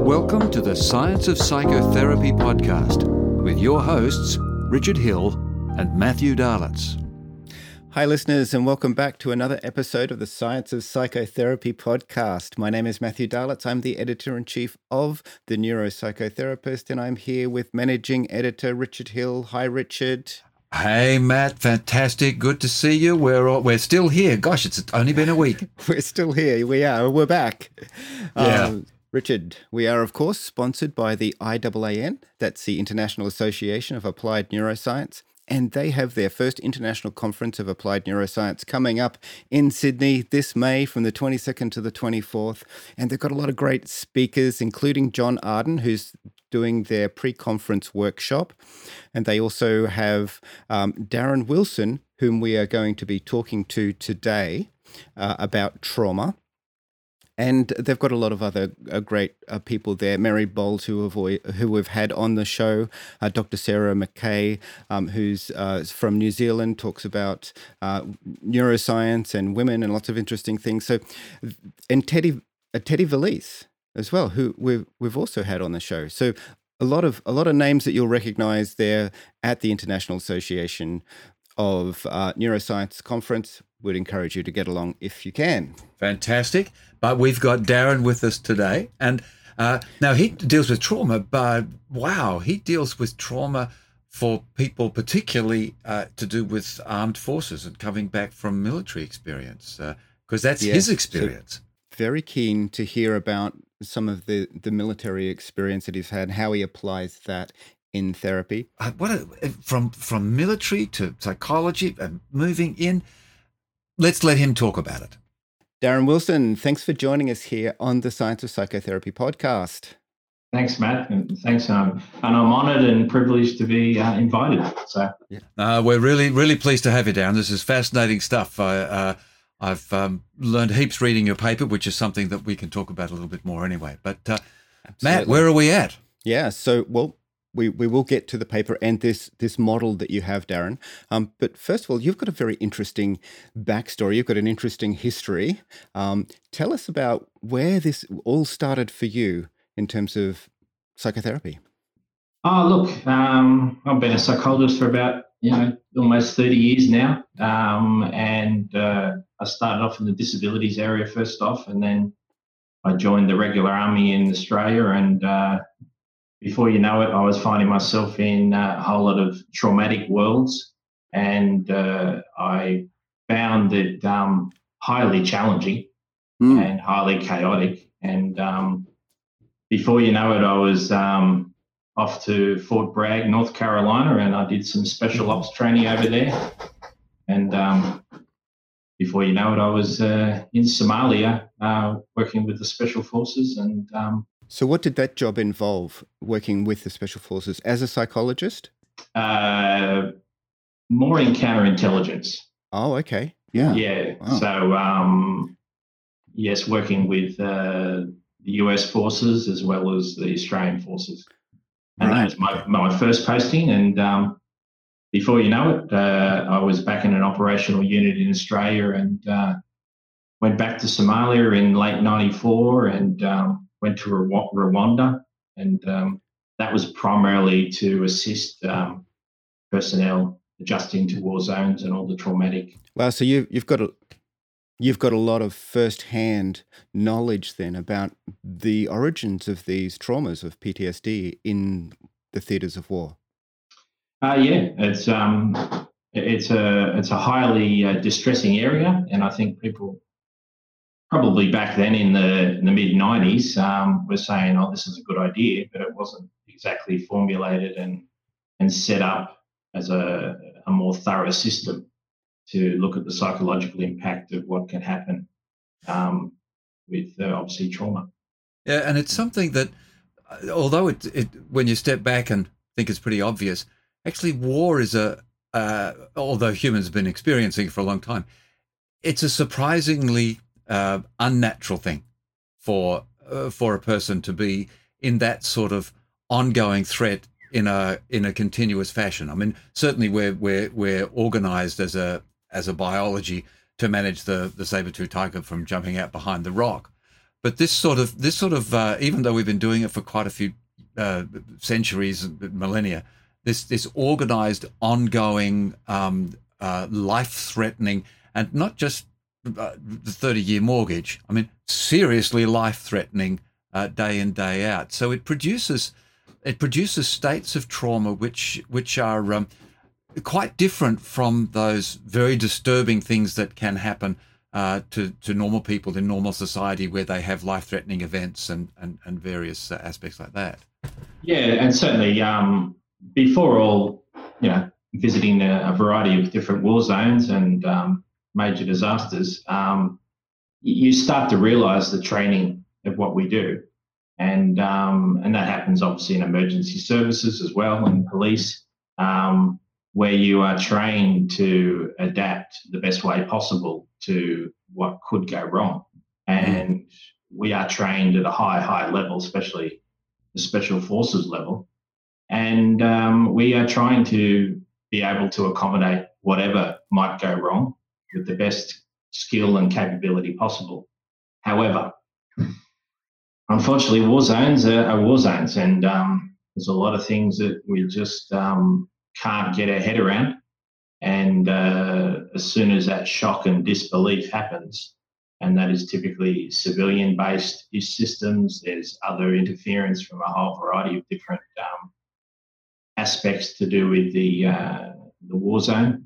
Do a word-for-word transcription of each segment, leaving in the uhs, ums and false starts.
Welcome to the Science of Psychotherapy podcast with your hosts, Richard Hill and Matthew Darlitz. Hi, listeners, and welcome back to another episode of the Science of Psychotherapy podcast. My name is Matthew Darlitz. I'm the editor-in-chief of The Neuropsychotherapist, and I'm here with managing editor Richard Hill. Hi, Richard. Hey, Matt. Fantastic. Good to see you. We're all, we're still here. Gosh, it's only been a week. We're still here. We are. We're back. Yeah. Um, Richard, we are, of course, sponsored by the I A A N. That's the International Association of Applied Neuroscience. And they have their first International Conference of Applied Neuroscience coming up in Sydney this May from the twenty-second to the twenty-fourth. And they've got a lot of great speakers, including John Arden, who's doing their pre-conference workshop. And they also have um, Darren Wilson, whom we are going to be talking to today uh, about trauma. And they've got a lot of other uh, great uh, people there. Mary Bowles, who, avoid, who we've had on the show, uh, Doctor Sarah McKay, um, who's uh, from New Zealand, talks about uh, neuroscience and women and lots of interesting things. So, and Teddy uh, Teddy Valise as well, who we've we've also had on the show. So, a lot of a lot of names that you'll recognise there at the International Association of uh, Neuroscience Conference. Would encourage you to get along if you can. Fantastic. But we've got Darren with us today. And uh, now he deals with trauma, but wow, he deals with trauma for people particularly uh, to do with armed forces and coming back from military experience, because uh, that's yes. his experience. So very keen to hear about some of the, the military experience that he's had, how he applies that in therapy. Uh, what a, from from military to psychology and moving in. Let's let him talk about it. Darren Wilson, thanks for joining us here on the Science of Psychotherapy podcast. Thanks, Matt, and thanks. Um, and I'm honoured and privileged to be uh, invited. So, yeah. uh, we're really, really pleased to have you, Darren. This is fascinating stuff. I, uh, I've um, learned heaps reading your paper, which is something that we can talk about a little bit more anyway. But uh, Matt, where are we at? Yeah, so well. We we will get to the paper and this this model that you have, Darren. Um, but first of all, you've got a very interesting backstory. You've got an interesting history. Um, tell us about where this all started for you in terms of psychotherapy. Oh, look, um, I've been a psychologist for about, you know, almost thirty years now. Um, and uh, I started off in the disabilities area first off, and then I joined the regular army in Australia, and uh, before you know it, I was finding myself in a whole lot of traumatic worlds, and uh, I found it um, highly challenging mm. and highly chaotic. And um, before you know it, I was um, off to Fort Bragg, North Carolina, and I did some special ops training over there. And um, before you know it, I was uh, in Somalia uh, working with the Special Forces. And um, So what did that job involve, working with the Special Forces as a psychologist? Uh, more in counterintelligence. Oh, okay. Yeah. Yeah. Wow. So, um, yes, working with uh, the U S forces as well as the Australian forces. And right. that was my, my first posting. And um, before you know it, uh, I was back in an operational unit in Australia, and uh, went back to Somalia in late ninety-four, and um, went to Rwanda, and um, that was primarily to assist um, personnel adjusting to war zones and all the traumatic. Wow, so you, you've got a you've got a lot of first-hand knowledge then about the origins of these traumas of P T S D in the theatres of war. Uh, yeah, it's um, it's a it's a highly uh, distressing area, and I think people, probably back then in the in the mid nineties, um, were saying, "Oh, this is a good idea," but it wasn't exactly formulated and and set up as a, a more thorough system to look at the psychological impact of what can happen um, with uh, obviously trauma. Yeah, and it's something that, although it, it when you step back and think it's pretty obvious, actually war is a uh, although humans have been experiencing it for a long time, it's a surprisingly Uh, unnatural thing for uh, for a person to be in that sort of ongoing threat in a in a continuous fashion. I mean, certainly we're we're we're organized as a as a biology to manage the the saber-tooth tiger from jumping out behind the rock, but this sort of this sort of uh, even though we've been doing it for quite a few uh, centuries, millennia, this this organized, ongoing, um, uh, life-threatening, and not just uh, the thirty-year mortgage. I mean, seriously life-threatening uh, day in, day out. So it produces it produces states of trauma which which are um, quite different from those very disturbing things that can happen uh, to to normal people in normal society, where they have life-threatening events and and, and various uh, aspects like that. Yeah, and certainly um, before all, you know, visiting a, a variety of different war zones and um, major disasters, um, you start to realise the training of what we do, and um, and that happens obviously in emergency services as well, and police, um, where you are trained to adapt the best way possible to what could go wrong, and we are trained at a high high level, especially the special forces level, and um, we are trying to be able to accommodate whatever might go wrong with the best skill and capability possible. However, unfortunately, war zones are, are war zones, and um, there's a lot of things that we just um, can't get our head around. And uh, as soon as that shock and disbelief happens, and that is typically civilian-based systems, there's other interference from a whole variety of different um, aspects to do with the uh, the war zone,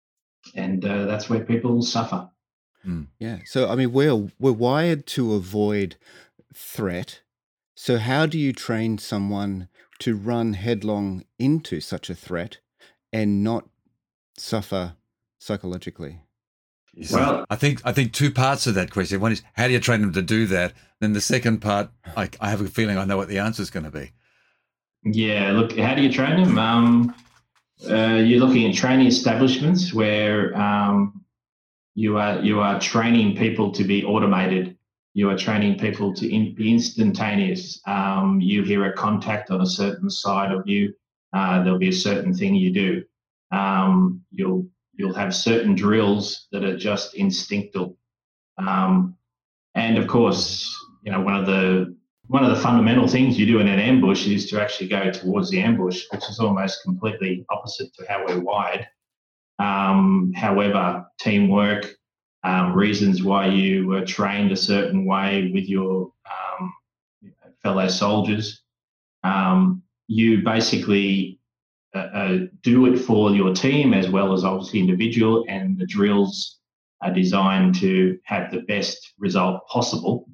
and uh, that's where people suffer. Mm. Yeah. So I mean, we're we're wired to avoid threat. So how do you train someone to run headlong into such a threat and not suffer psychologically? Well, I think I think two parts of that question. One is, how do you train them to do that? Then the second part, I, I have a feeling I know what the answer is going to be. Yeah, look, how do you train them? Um, uh, you're looking at training establishments where um, you are you are training people to be automated. You are training people to in, be instantaneous. Um, you hear a contact on a certain side of you, uh, there'll be a certain thing you do. Um, you'll you'll have certain drills that are just instinctual, um, and of course, you know, one of the one of the fundamental things you do in an ambush is to actually go towards the ambush, which is almost completely opposite to how we're wired. Um, however, teamwork, um, reasons why you were trained a certain way with your um, fellow soldiers, um, you basically uh, uh, do it for your team as well as obviously individual, and the drills are designed to have the best result possible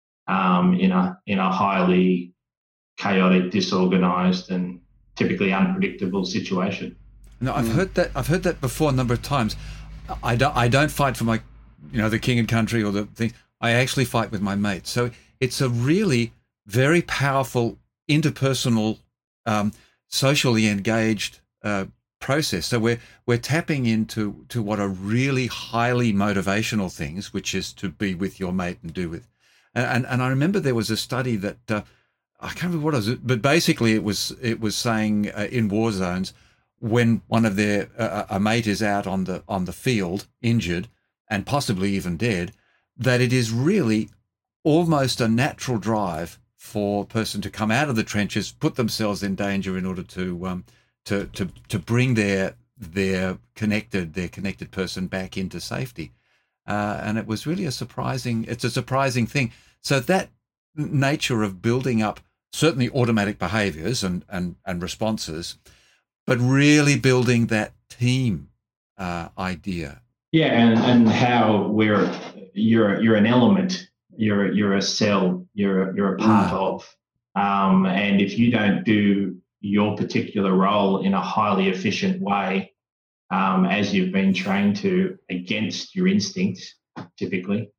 um, in a in a highly chaotic, disorganized, and typically unpredictable situation. No, I've mm. heard that. I've heard that before a number of times. I don't. I don't fight for my, you know, the king and country or the thing. I actually fight with my mates. So it's a really very powerful interpersonal, um, socially engaged uh, process. So we're we're tapping into to what are really highly motivational things, which is to be with your mate and do with. And and, and I remember there was a study that uh, I can't remember what it was, but basically it was it was saying uh, in war zones, when one of their uh, a mate is out on the on the field injured and possibly even dead, that it is really almost a natural drive for a person to come out of the trenches, put themselves in danger in order to um, to to to bring their their connected their connected person back into safety. Uh, and it was really a surprising. It's a surprising thing. So that nature of building up certainly automatic behaviours and and and responses, but really building that team uh, idea. Yeah, and, and how we're you're you're an element, you're you're a cell, you're you're a part mm. of, um, and if you don't do your particular role in a highly efficient way, um, as you've been trained to, against your instincts, typically,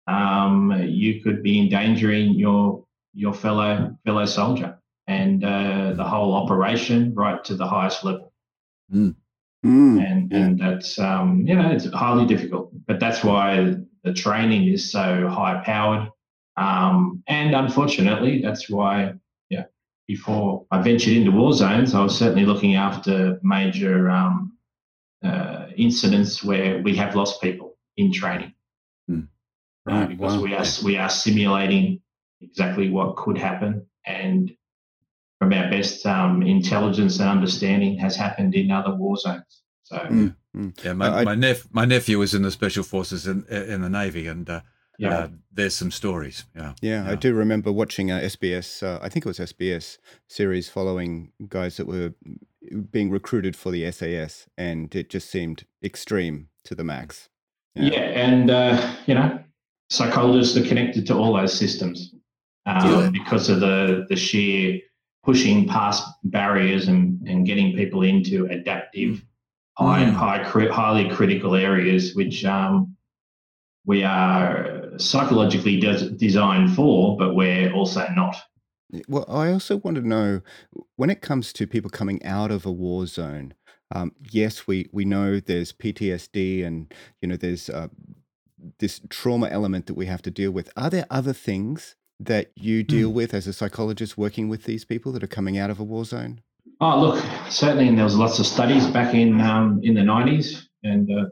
um, you could be endangering your your fellow fellow soldier and uh, the whole operation right to the highest level. Mm. Mm. And and that's um, you know, it's highly difficult, but that's why the training is so high powered, um, and unfortunately, that's why yeah. Before I ventured into war zones, I was certainly looking after major um, uh, incidents where we have lost people in training. Mm. uh, Right. because Wow. we are we are simulating exactly what could happen, and from our best um, intelligence and understanding, has happened in other war zones. So Mm, mm. Yeah, my Uh, I, my, nep- my nephew was in the special forces in in the Navy, and uh, yeah, uh, there's some stories. Yeah, yeah, I yeah. do remember watching a S B S, uh, I think it was S B S series following guys that were being recruited for the S A S, and it just seemed extreme to the max. yeah, Yeah. and uh, you know, psychologists are connected to all those systems Yeah. um, because of the the sheer pushing past barriers and, and getting people into adaptive, high Mm. high cri- highly critical areas, which um, we are psychologically des- designed for, but we're also not. Well, I also want to know when it comes to people coming out of a war zone. Um, yes, we we know there's P T S D, and you know there's uh, this trauma element that we have to deal with. Are there other things that you deal Mm. with as a psychologist working with these people that are coming out of a war zone? Oh, look, certainly, and there was lots of studies back in um, in the nineties, and uh,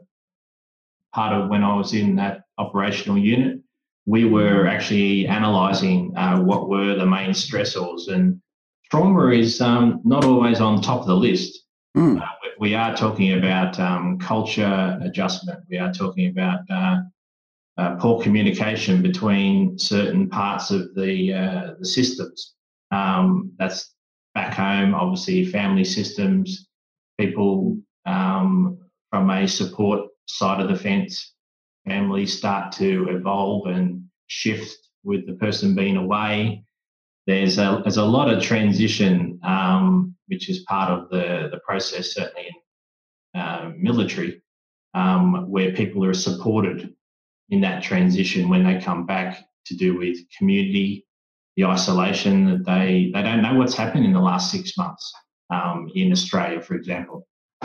part of when I was in that operational unit, we were actually analysing uh, what were the main stressors, and trauma is um, not always on top of the list. Mm. Uh, we we are talking about um, culture adjustment. We are talking about uh, uh, poor communication between certain parts of the uh, the systems. Um, that's back home, obviously, family systems, people um, from a support side of the fence, families start to evolve and shift with the person being away. There's a there's a lot of transition, um, which is part of the the process, certainly in uh, military, um, where people are supported in that transition when they come back, to do with community, the isolation that they they don't know what's happened in the last six months um, in Australia, for example.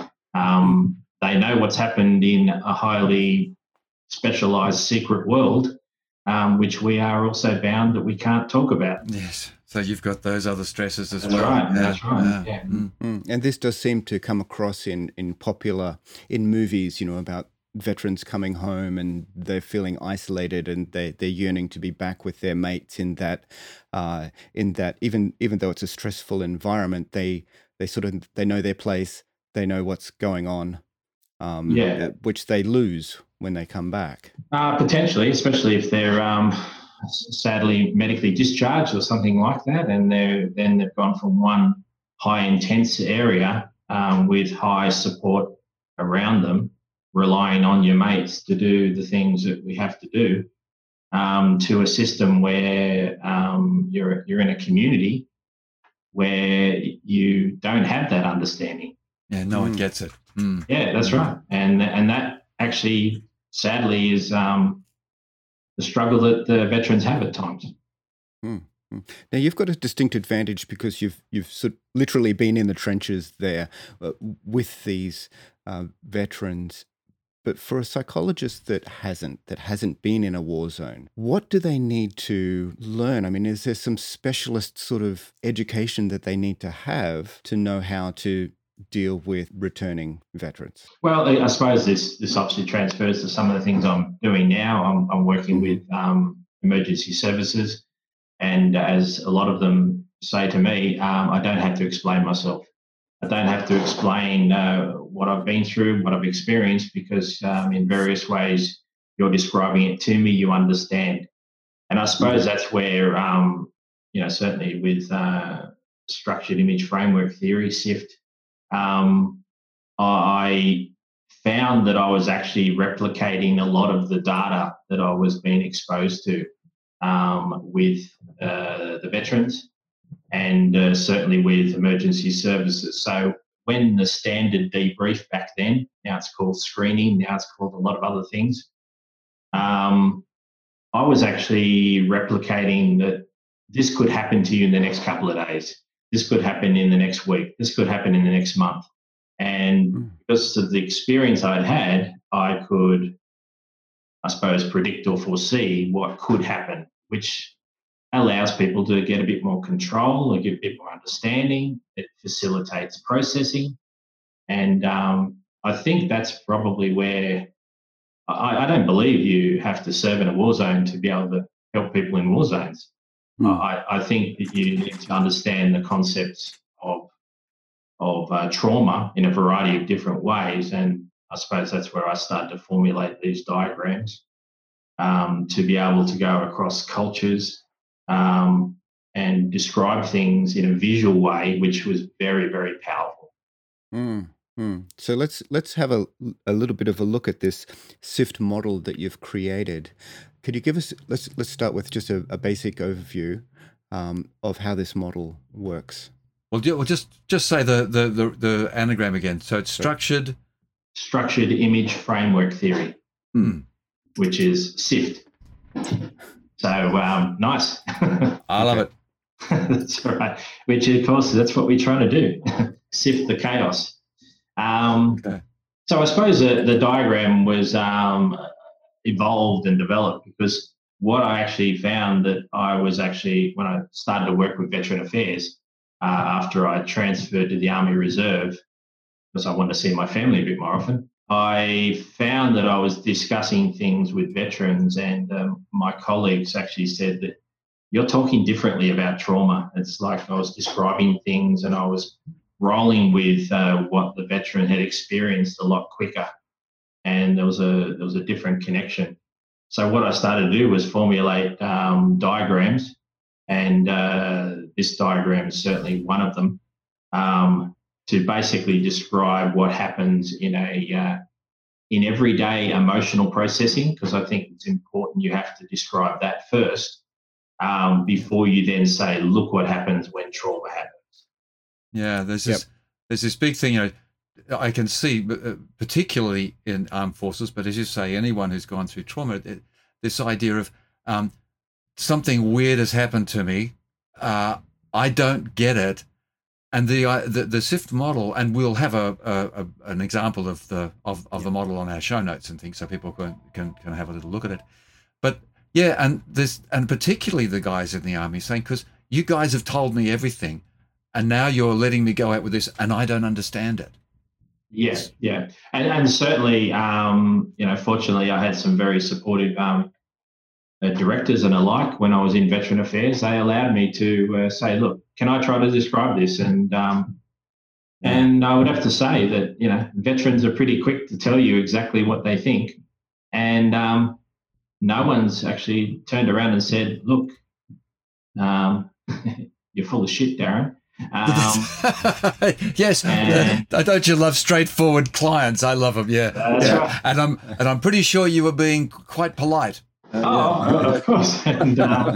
Um, they know what's happened in a highly specialised secret world, um, which we are also bound that we can't talk about. Yes. So you've got those other stresses as That's well. right. Yeah, That's right. yeah. Yeah. Mm. Mm. And this does seem to come across in in popular in movies, you know, about veterans coming home and they're feeling isolated and they they're yearning to be back with their mates in that uh, in that even even though it's a stressful environment, they they sort of they know their place, they know what's going on, um, Yeah. uh, which they lose when they come back. Uh, potentially, especially if they're um, sadly medically discharged or something like that, and they're then they've gone from one high intense area um, with high support around them, relying on your mates to do the things that we have to do, um, to a system where um, you're you're in a community where you don't have that understanding. Yeah, no one Mm. gets it. Mm. Yeah, that's right, and and that actually sadly is um, the struggle that the veterans have at times. Mm, mm. Now you've got a distinct advantage because you've you've sort literally been in the trenches there uh, with these uh, veterans. But for a psychologist that hasn't, that hasn't been in a war zone, what do they need to learn? I mean, is there some specialist sort of education that they need to have to know how to deal with returning veterans? Well, I I suppose this this obviously transfers to some of the things I'm doing now. I'm, I'm working Mhm. with um, emergency services, and as a lot of them say to me, um, I don't have to explain myself. I don't have to explain uh, what I've been through, what I've experienced, because um, in various ways you're describing it to me, you understand. And I suppose Mhm. that's where, um, you know, certainly with uh, structured image framework theory, SIFT, um, I found that I was actually replicating a lot of the data that I was being exposed to um, with uh, the veterans, and uh, certainly with emergency services. So when the standard debrief back then, now it's called screening, now it's called a lot of other things, um, I was actually replicating that this could happen to you in the next couple of days. This could happen in the next week. This could happen in the next month. And Mm. because of the experience I'd had, I could, I suppose, predict or foresee what could happen, which allows people to get a bit more control, or get a bit more understanding. It facilitates processing. And um, I think that's probably where I, I don't believe you have to serve in a war zone to be able to help people in war zones. Mm. I, I think that you need to understand the concepts of of uh, trauma in a variety of different ways, and I suppose that's where I started to formulate these diagrams um, to be able to go across cultures um, and describe things in a visual way, which was very, very powerful. Mm. Mm. So let's let's have a, a little bit of a look at this SIFT model that you've created. Could you give us, let's let's start with just a, a basic overview um, of how this model works. Well, ju- well, just just say the, the the the anagram again. So it's structured, Structured image framework theory, Hmm. which is SIFT. So um, nice. I love Okay. it. That's right. Which, of course, that's what we're trying to do: sift the chaos. Um, Okay. So I suppose the, the diagram was um, evolved and developed because what I actually found that I was actually, when I started to work with Veteran Affairs, uh, after I transferred to the Army Reserve, because I wanted to see my family a bit more often, I found that I was discussing things with veterans, and um, my colleagues actually said that you're talking differently about trauma. It's like I was describing things and I was rolling with uh, what the veteran had experienced a lot quicker, and there was a there was a different connection. So what I started to do was formulate um, diagrams, and uh, this diagram is certainly one of them, um, to basically describe what happens in a uh, in everyday emotional processing, because I think it's important you have to describe that first um, before you then say, look what happens when trauma happens. Yeah, there's Yep. this there's this big thing. You know, I can see, uh, particularly in armed forces, but as you say, anyone who's gone through trauma, it, this idea of um, something weird has happened to me. Uh, I don't get it, and the uh, the, the SIFT model, and we'll have a, a, a an example of the of, of the model on our show notes and things, so people can, can can have a little look at it. But yeah, and this, and particularly the guys in the Army saying, because you guys have told me everything, and now you're letting me go out with this, and I don't understand it. Yeah, yeah, and and certainly, um, you know, fortunately, I had some very supportive um, uh, directors and alike when I was in Veteran Affairs. They allowed me to uh, say, "Look, can I try to describe this?" And um, and I would have to say that, you know, veterans are pretty quick to tell you exactly what they think, and um, no one's actually turned around and said, "Look, um, you're full of shit, Darren." Um, yes, and- uh, don't you love straightforward clients? I love them. Yeah, That's yeah. right. And I'm and I'm pretty sure you were being quite polite. Oh, of course. And, uh,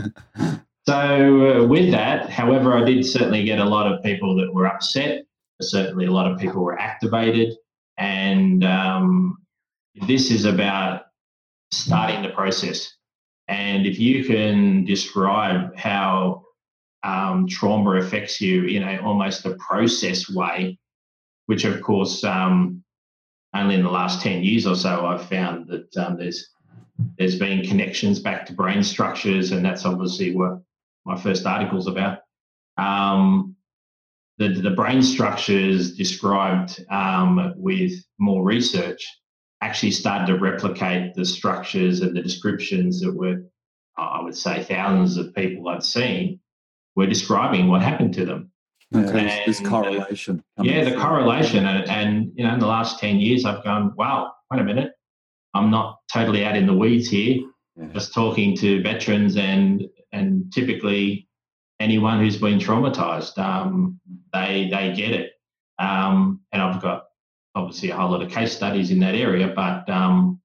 so uh, with that, however, I did certainly get a lot of people that were upset. Certainly a lot of people were activated. And um, this is about starting the process. And if you can describe how um, trauma affects you in a almost a process way, which of course um, only in the last ten years or so I've found that um, there's there's been connections back to brain structures, and that's obviously what my first article's about. Um, the, the brain structures described um, with more research actually started to replicate the structures and the descriptions that were, I would say, thousands of people I'd seen were describing what happened to them. Okay, And, this correlation. Uh, yeah, the through. correlation. And, and, you know, in the last ten years, I've gone, wow, wait a minute. I'm not totally out in the weeds here, Yeah. just talking to veterans and and typically anyone who's been traumatized, um, they they get it. Um, and I've got obviously a whole lot of case studies in that area, but um,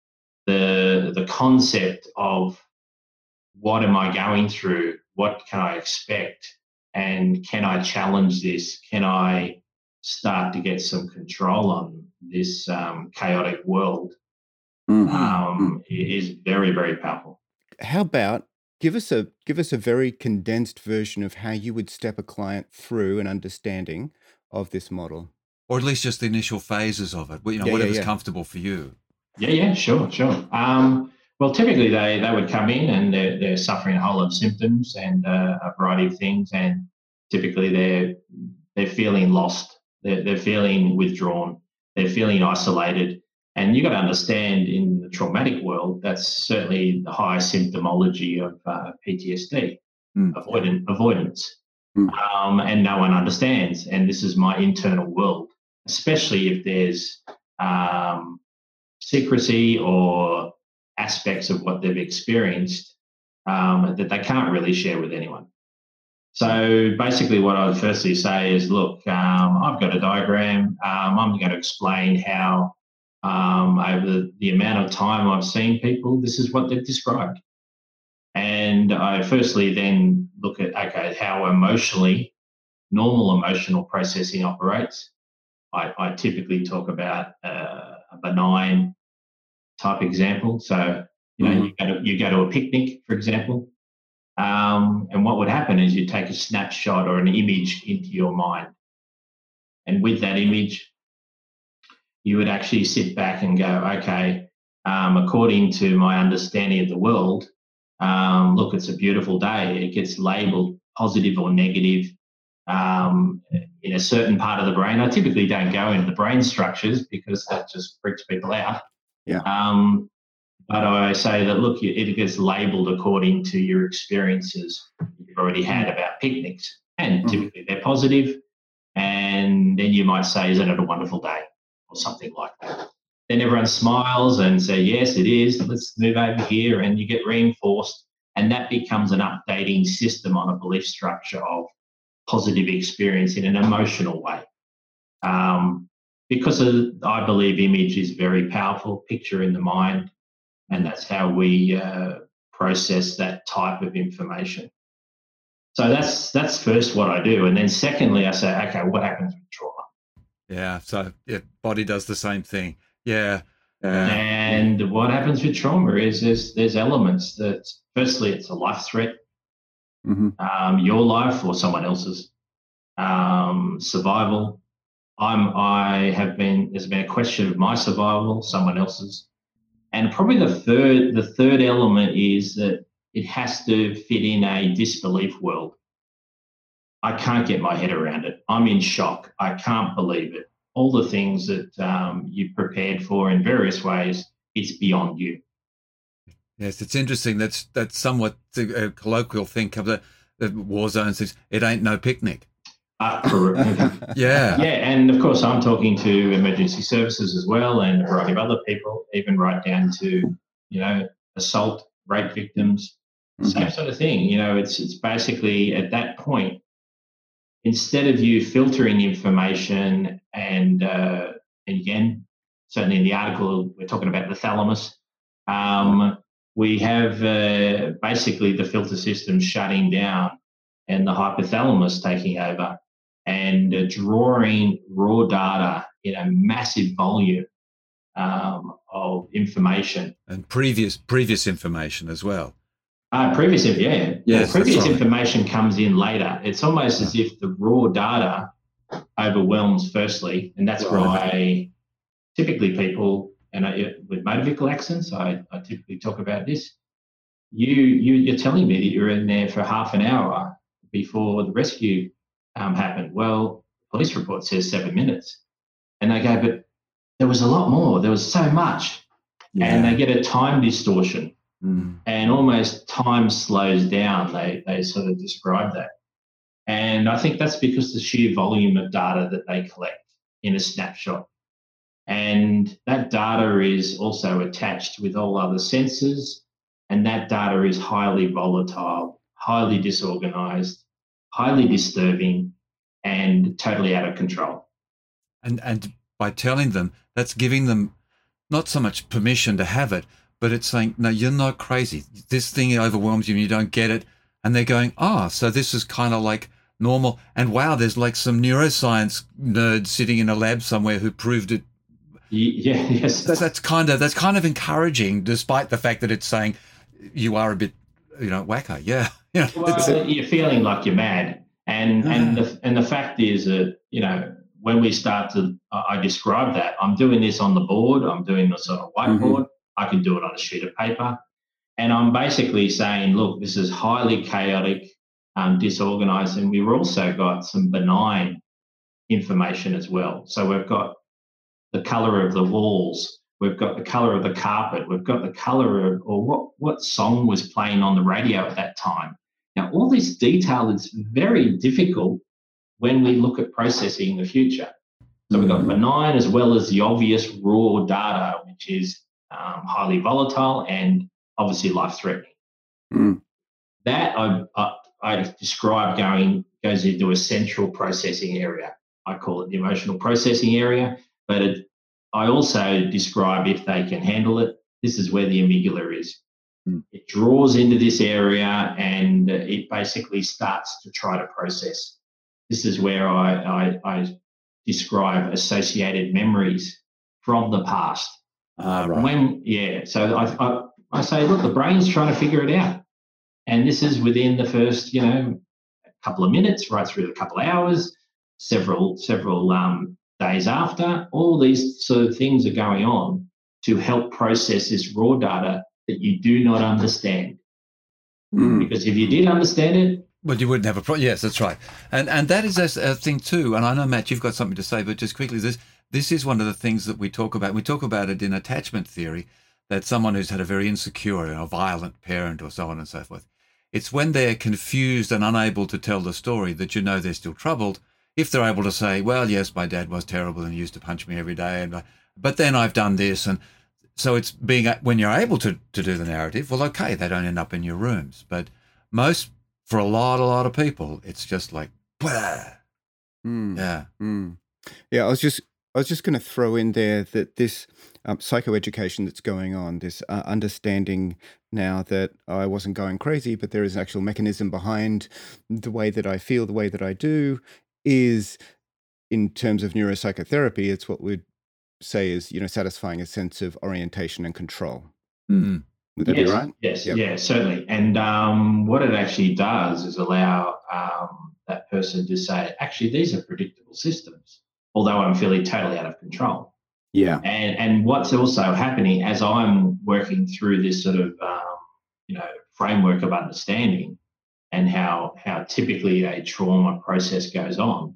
the the concept of what am I going through, what can I expect, and can I challenge this? Can I start to get some control on this um, chaotic world? Mhm. Um, is very, very powerful. How about give us a give us a very condensed version of how you would step a client through an understanding of this model? Or at least just the initial phases of it. You know, Yeah, yeah, whatever's yeah. comfortable for you. Yeah, yeah, sure, sure. Um, well, typically they, they would come in and they're, they're suffering a whole lot of symptoms and uh, a variety of things, and typically they're they're feeling lost, they're, they're feeling withdrawn, they're feeling isolated. And you got to understand, in the traumatic world, that's certainly the high symptomology of uh, P T S D, Mm. avoidant, avoidance. Mm. Um, and no one understands. And this is my internal world, especially if there's um, secrecy or aspects of what they've experienced um, that they can't really share with anyone. So basically what I would firstly say is, look, um, I've got a diagram. Um, I'm going to explain how um, over the, the amount of time I've seen people, this is what they've described. And I firstly then look at, okay, how emotionally, normal emotional processing operates. I, I typically talk about uh, a benign type example. So, you know, Mhm. you, go to, you go to a picnic, for example, um, and what would happen is you take a snapshot or an image into your mind. And with that image, you would actually sit back and go, okay, um, according to my understanding of the world, um, look, it's a beautiful day. It gets labeled positive or negative um, in a certain part of the brain. I typically don't go into the brain structures because that just freaks people out. Yeah. Um, but I say that, look, it gets labeled according to your experiences you've already had about picnics. And Mhm. typically they're positive. And then you might say, isn't it a wonderful day? Or something like that. Then everyone smiles and say, yes, it is. Let's move over here. And you get reinforced. And that becomes an updating system on a belief structure of positive experience in an emotional way. Um, because of, I believe image is very powerful, picture in the mind. And that's how we uh, process that type of information. So that's that's first what I do. And then secondly, I say, okay, what happens with trauma? Yeah. So yeah, body does the same thing. Yeah. Yeah. And what happens with trauma is there's, there's elements that, firstly, it's a life threat, Mhm. um, your life or someone else's, um, survival. I'm, I have been, there's been a question of my survival, someone else's. And probably the third, the third element is that it has to fit in a disbelief world. I can't get my head around it. I'm in shock. I can't believe it. All the things that um, you prepared for in various ways, it's beyond you. Yes, it's interesting. That's that's somewhat a colloquial thing. Comes the, the war zone says it ain't no picnic. Uh, correct. Yeah. Yeah, and of course, I'm talking to emergency services as well, and a variety of other people, even right down to, you know, assault, rape victims, same sort of thing. You know, it's it's basically at that point, instead of you filtering information and, uh, and again, certainly in the article, we're talking about the thalamus. Um, we have uh, basically the filter system shutting down and the hypothalamus taking over and uh, drawing raw data in a massive volume um, of information. And previous previous information as well. Uh, previous, yeah, Yes, well, previous that's right. information comes in later. It's almost as if the raw data overwhelms firstly, and that's Right. why typically people, and I, with motor vehicle accidents, I, I typically talk about this. You, you, you're telling me that you're in there for half an hour before the rescue um, happened. Well, police report says seven minutes, and they go, but there was a lot more. There was so much, and they get a time distortion. Mm. And almost time slows down. They they sort of describe that. And I think that's because the sheer volume of data that they collect in a snapshot. And that data is also attached with all other sensors. And that data is highly volatile, highly disorganized, highly disturbing, and totally out of control. And and by telling them, that's giving them not so much permission to have it, but it's saying, no, you're not crazy. This thing overwhelms you and you don't get it. And they're going, oh, so this is kind of like normal. And wow, there's like some neuroscience nerd sitting in a lab somewhere who proved it. Yeah, yes. That's, that's kind of that's kind of encouraging, despite the fact that it's saying you are a bit, you know, wacko. Yeah, yeah. Well, you're feeling like you're mad, and Ah. and the and the fact is that, you know, when we start to, I describe that I'm doing this on the board, I'm doing this on a whiteboard, mm-hmm. I can do it on a sheet of paper, and I'm basically saying, look, this is highly chaotic, um, disorganized, and we've also got some benign information as well. So we've got the color of the walls, we've got the colour of the carpet, we've got the colour of, or what, what song was playing on the radio at that time. Now, all this detail is very difficult when we look at processing in the future. So we've got benign as well as the obvious raw data, which is um, highly volatile and obviously life-threatening. Mm. That I, I, I describe going goes into a central processing area. I call it the emotional processing area, but it, I also describe if they can handle it. This is where the amygdala is. Mm. It draws into this area and it basically starts to try to process. This is where I, I, I describe associated memories from the past. Ah, right. When yeah, so I, I I say, look, the brain's trying to figure it out, and this is within the first, you know, a couple of minutes, right through a couple of hours, several several um, days after. All these sort of things are going on to help process this raw data that you do not understand. Mm. Because if you did understand it, well, you wouldn't have a problem. Yes, that's right. And and that is a, a thing too. And I know, Matt, you've got something to say, but just quickly, this this is one of the things that we talk about. We talk about it in attachment theory, that someone who's had a very insecure and a violent parent or so on and so forth, it's when they're confused and unable to tell the story that you know they're still troubled. If they're able to say, well, yes, my dad was terrible and he used to punch me every day, and but then I've done this. And so it's being, when you're able to, to do the narrative, well, okay, they don't end up in your rooms. But most, for a lot, a lot of people, it's just like, blah. Mm. Yeah. Mm. Yeah, I was just I was just going to throw in there that this um, psychoeducation that's going on, this uh, understanding now that I wasn't going crazy, but there is an actual mechanism behind the way that I feel, the way that I do, is, in terms of neuropsychotherapy, it's what we'd say is, you know, satisfying a sense of orientation and control. Mm. Would that yes, be right? Yes, Yep. yeah, certainly. And um, what it actually does is allow um, that person to say, actually, these are predictable systems, although I'm feeling totally out of control. Yeah. And and what's also happening as I'm working through this sort of um, you know framework of understanding and how how typically a trauma process goes on.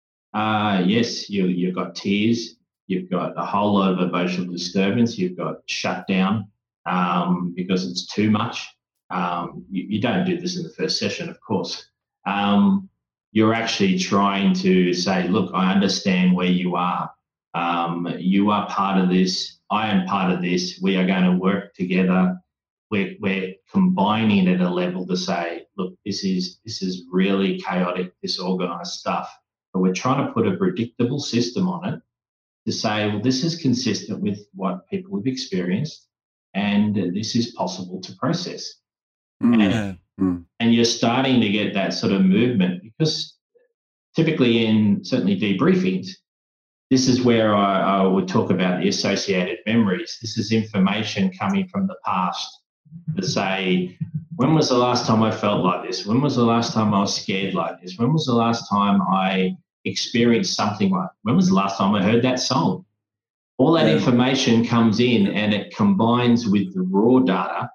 Uh, yes, you you've got tears, you've got a whole lot of emotional disturbance, you've got shutdown um, because it's too much. Um, you, you don't do this in the first session, of course. Um, you're actually trying to say, look, I understand where you are. Um, you are part of this. I am part of this. We are going to work together. We're, we're combining at a level to say, look, this is this is really chaotic, disorganized stuff. But we're trying to put a predictable system on it to say, well, this is consistent with what people have experienced, and this is possible to process. Mm. And, Yeah. Mm. and you're starting to get that sort of movement, because typically in certainly debriefings, this is where I, I would talk about the associated memories. This is information coming from the past to say, when was the last time I felt like this? When was the last time I was scared like this? When was the last time I experienced something like, when was the last time I heard that song? All that Yeah. information comes in and it combines with the raw data,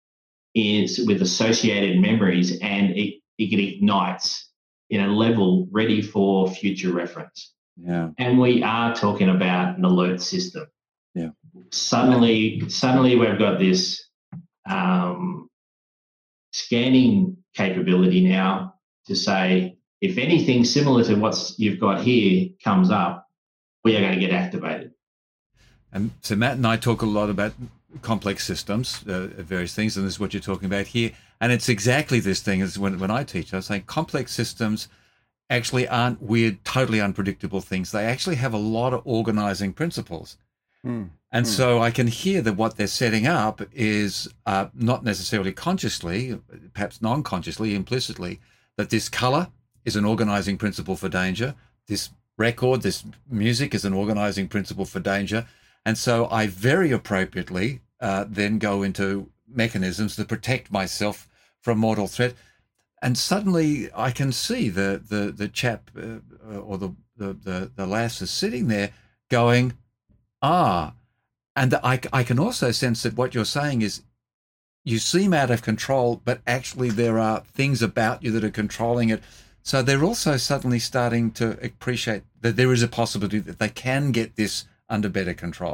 is with associated memories, and it, it ignites in a level ready for future reference. Yeah. And we are talking about an alert system. Yeah. Suddenly, suddenly we've got this um, scanning capability now to say, if anything similar to what you've got here comes up, we are going to get activated. And so Matt and I talk a lot about complex systems, uh, various things, and this is what you're talking about here. And it's exactly this thing as when, when I teach, I was saying complex systems actually aren't weird, totally unpredictable things. They actually have a lot of organizing principles. Mm. And Mm. so I can hear that what they're setting up is uh, not necessarily consciously, perhaps non-consciously, implicitly, that this color is an organizing principle for danger. This record, this music is an organizing principle for danger. And so I very appropriately uh, then go into mechanisms to protect myself from mortal threat. And suddenly I can see the the the chap uh, or the, the the the lass is sitting there going, ah, and I, I can also sense that what you're saying is you seem out of control, but actually there are things about you that are controlling it. So they're also suddenly starting to appreciate that there is a possibility that they can get this under better control.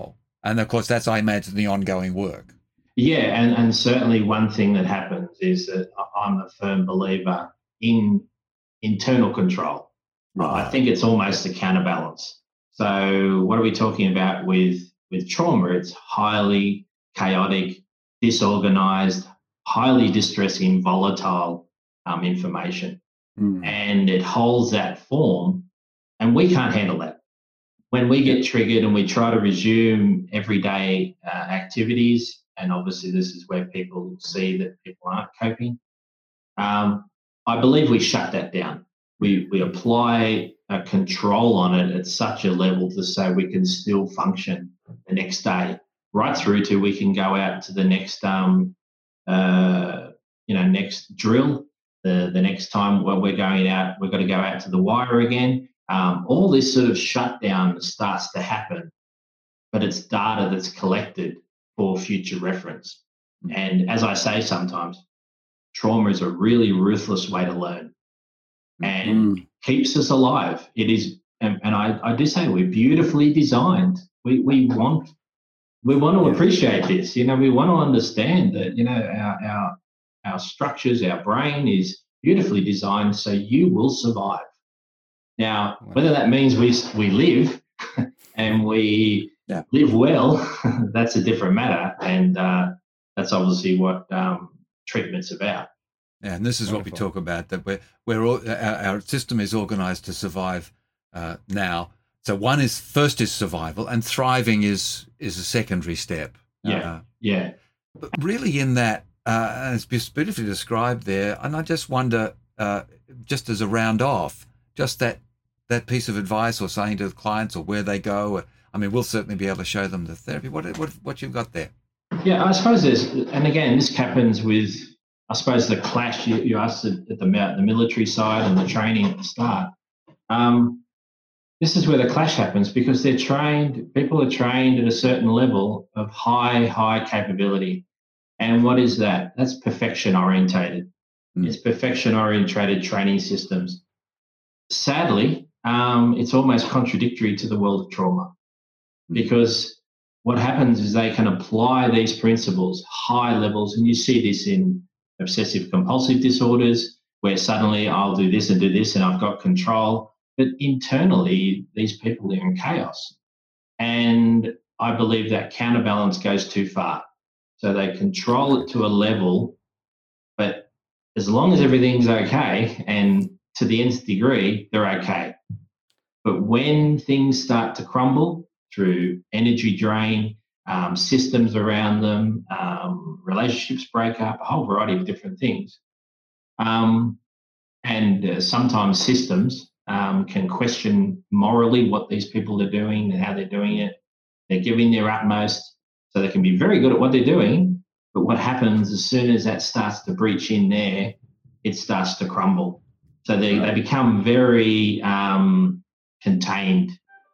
And of course, that's, I imagine, the ongoing work. Yeah, and, and certainly one thing that happens is that I'm a firm believer in internal control. Right. I think it's almost a counterbalance. So what are we talking about with, with trauma? It's highly chaotic, disorganized, highly distressing, volatile um, information. Mm. And it holds that form, and we can't handle that. When we get triggered and we try to resume everyday uh, activities, and obviously this is where people see that people aren't coping, um, I believe we shut that down. We, we apply a control on it at such a level to say we can still function the next day, right through to we can go out to the next, um, uh, you know, next drill. The, the next time when we're going out, we've got to go out to the wire again. Um, all this sort of shutdown starts to happen, but it's data that's collected for future reference. And as I say sometimes, trauma is a really ruthless way to learn and Mm. keeps us alive. It is, and, and I, I do say we're beautifully designed. We we want we want to Yeah. appreciate this. You know, we want to understand that, you know, our our our structures, our brain is beautifully designed so you will survive. Now, whether that means we we live and we Yeah. live well, that's a different matter, and uh, that's obviously what um, treatment's about. Yeah, and this is what we Wonderful. talk about, that we're, we're all, our, our system is organized to survive uh, now. So one is, first is survival, and thriving is is a secondary step. Yeah, Uh, yeah. but really in that, uh, and it's just beautifully described there, and I just wonder, uh, just as a round off, just that that piece of advice or saying to the clients or where they go, or, I mean, we'll certainly be able to show them the therapy. What what what you've got there? Yeah, I suppose there's, and again, this happens with, I suppose, the clash you, you asked at the, the military side and the training at the start. Um, this is where the clash happens because they're trained, people are trained at a certain level of high, high capability. And what is that? That's perfection orientated. Mm. It's perfection orientated training systems. Sadly, um, it's almost contradictory to the world of trauma because what happens is they can apply these principles, high levels, and you see this in obsessive compulsive disorders where suddenly I'll do this and do this and I've got control. But internally, these people are in chaos. And I believe that counterbalance goes too far. So they control it to a level, but as long as everything's okay and to the nth degree, they're okay. But when things start to crumble through energy drain, um, systems around them, um, relationships break up, a whole variety of different things. Um, and uh, sometimes systems um, can question morally what these people are doing and how they're doing it. They're giving their utmost, so they can be very good at what they're doing. But what happens as soon as that starts to breach in there, it starts to crumble. So they, they become very um, contained.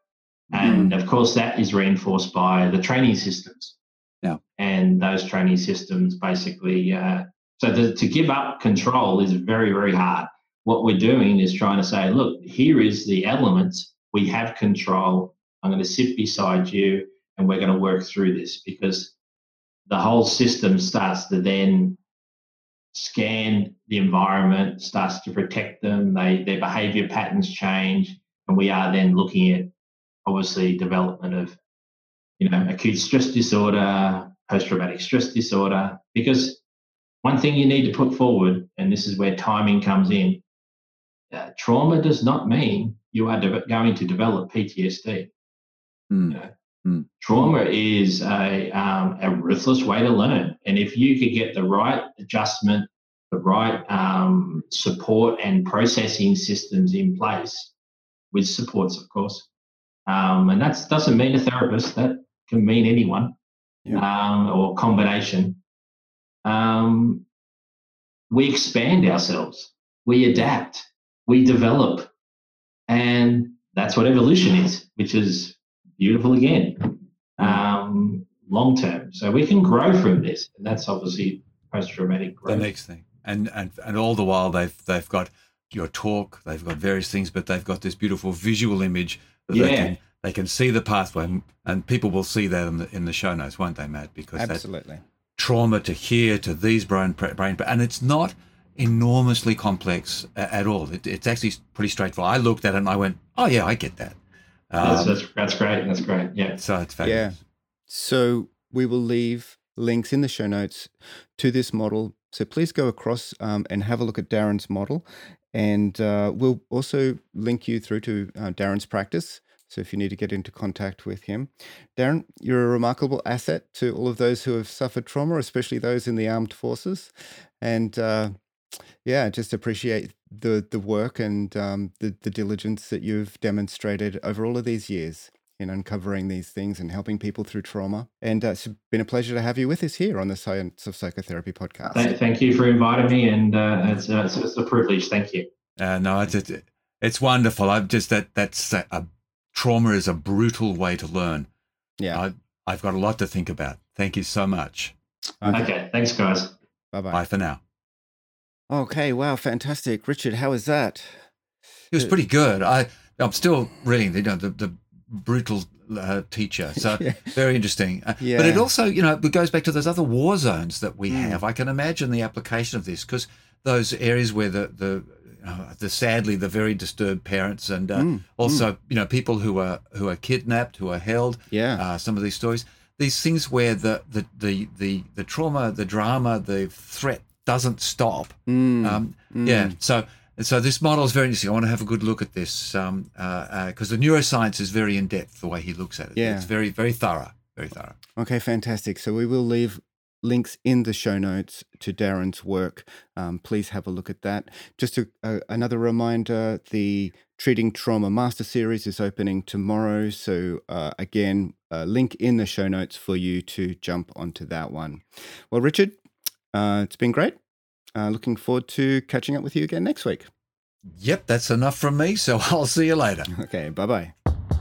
And of course, that is reinforced by the training systems. Yeah. And those training systems basically, uh, so the, to give up control is very, very hard. What we're doing is trying to say, look, here is the elements. We have control. I'm going to sit beside you and we're going to work through this, because the whole system starts to then scan the environment, starts to protect them. They, their behavior patterns change. And we are then looking at, obviously, development of, you know, acute stress disorder, post-traumatic stress disorder, because one thing you need to put forward, and this is where timing comes in, uh, trauma does not mean you are de- going to develop P T S D. Mm. You know? Mm. Trauma is a, um, a ruthless way to learn. And if you could get the right adjustment, the right um, support and processing systems in place, with supports, of course, um, and that doesn't mean a therapist, that can mean anyone, Yeah. um, or combination. Um, we expand ourselves, we adapt, we develop, and that's what evolution is, which is beautiful again, um, long term. So we can grow from this, and that's obviously post-traumatic growth. The next thing, and and and all the while they've they've got your talk, they've got various things, but they've got this beautiful visual image that they Yeah. can they can see the pathway, and, and people will see that in the in the show notes, won't they, Matt? Because Absolutely. that trauma to here to these brain brain, and it's not enormously complex at all. It, it's actually pretty straightforward. I looked at it and I went, "Oh yeah, I get that." Um, that's, that's that's great. That's great. Yeah. So it's fabulous. Yeah. So we will leave links in the show notes to this model. So please go across um, and have a look at Darren's model. And uh, we'll also link you through to uh, Darren's practice. So if you need to get into contact with him. Darren, you're a remarkable asset to all of those who have suffered trauma, especially those in the armed forces. And uh, yeah, just appreciate the, the work and um, the, the diligence that you've demonstrated over all of these years in uncovering these things and helping people through trauma. And uh, it's been a pleasure to have you with us here on the Science of Psychotherapy podcast. Thank, thank you for inviting me, and uh, it's, uh, it's it's a privilege. Thank you. Uh, no, it's it's, it's wonderful. I've just that that's a, a trauma is a brutal way to learn. Yeah, I, I've got a lot to think about. Thank you so much. Okay. Okay, thanks, guys. Bye-bye. Bye for now. Okay, wow, fantastic. Richard, how was that? It was pretty good. I I'm still reading the you know, the, the brutal uh, teacher, so Yeah. very interesting. Uh, Yeah. But it also you know it goes back to those other war zones that we Mm. have. I can imagine the application of this because those areas where the the uh, the sadly the very disturbed parents and uh, Mm, also you know people who are who are kidnapped, who are held. Yeah. Uh, some of these stories, these things where the the the the, the trauma, the drama, the threat doesn't stop. Mm, Um, mm. Yeah, so so this model is very interesting. I want to have a good look at this because um, uh, uh, the neuroscience is very in depth. The way he looks at it, Yeah. it's very very thorough, very thorough. Okay, fantastic. So we will leave links in the show notes to Darren's work. Um, please have a look at that. Just a, a, another reminder, the Treating Trauma Master Series is opening tomorrow. So uh, again, a link in the show notes for you to jump onto that one. Well, Richard, uh, it's been great. Uh, looking forward to catching up with you again next week. Yep, that's enough from me. So I'll see you later. Okay, bye-bye.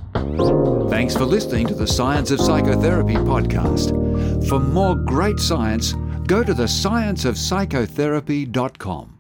Thanks for listening to the Science of Psychotherapy podcast. For more great science, go to the science of psychotherapy dot com.